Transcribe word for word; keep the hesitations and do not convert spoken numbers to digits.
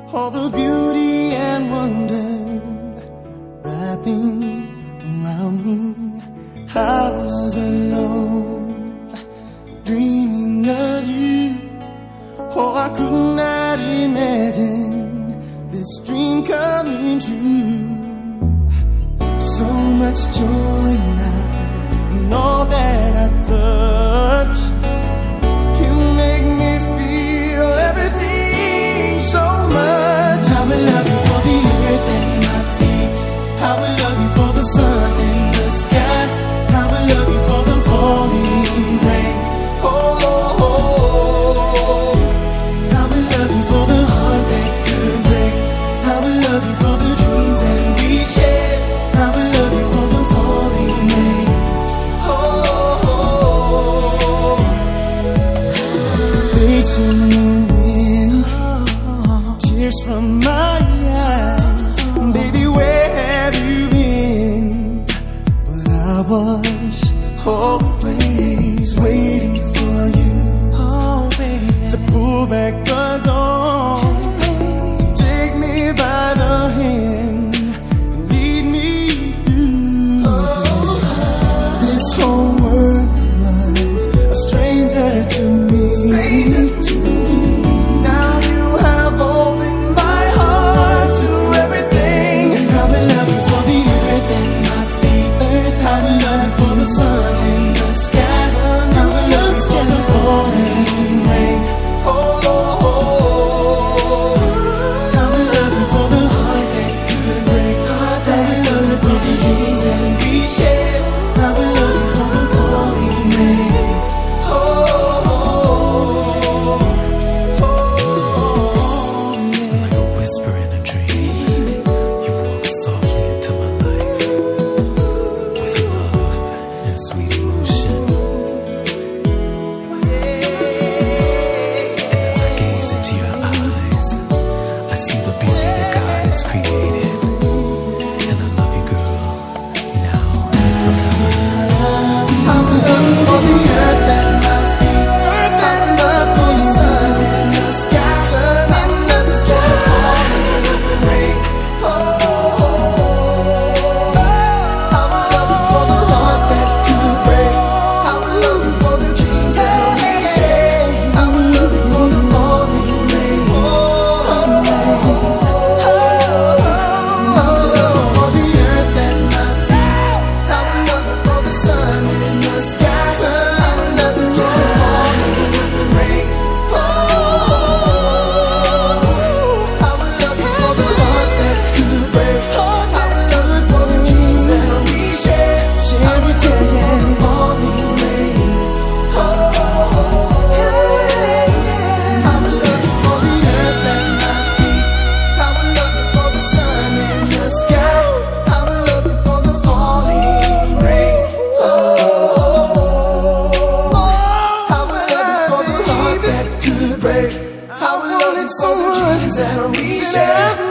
all the beauty and wonder wrapping around me. I was alone, dreaming of you. Oh, I could not imagine this dream coming true. So much joy now in all that I touch. You make me feel everything so much. I will love you for the earth and my feet. I will love you for the sun in the sky. I will love you for the falling rain. Oh, oh, oh. I will love you for the heart that could break. I will love you for the dreams that we share. I will love you for the falling rain. Oh, oh, oh. Facing the wind, tears from my eyes. Baby, where have you been? But I was always waiting for you, oh, baby, to pull back the door, to take me by the hand and lead me through. Oh, this whole world was a stranger to me. Stranger to me. Now you have opened my heart to everything. I will love you for the earth and my feet. Earth, I will love you for the sun in the sky. I will love you for the falling rain. Oh, oh, oh. I will love you for the heart that could break. I will love you for the dreams that we share. I will love you for the falling rain. Oh, oh, oh, oh, yeah. Like a whisper in a dream, you walk softly into my life with love and sweet emotion. And as I gaze into your eyes, I see the beauty that God has created. And I love you, girl, now and forever. I will love you for the earth and my feet. Earth, I will love for the sun in the sky. Sun in the sky. Falling rain. Oh, oh, oh. I will love you for the heart that could break. I will love you for the dreams that we share. I will love you for the falling rain. Oh, oh, oh. I will love you for the earth and my feet. I will love you for the sun in the sky. I will love you for the falling rain. Oh, I will love you for the heart that could break. I will love you for the dreams that we share. I will love you for the falling rain. Oh, I will love you for the earth and my feet. I will love you for the sun in the sky. I will love you for the falling rain. Oh, I will love you for the heart that could break. I will love you for the dreams that we share.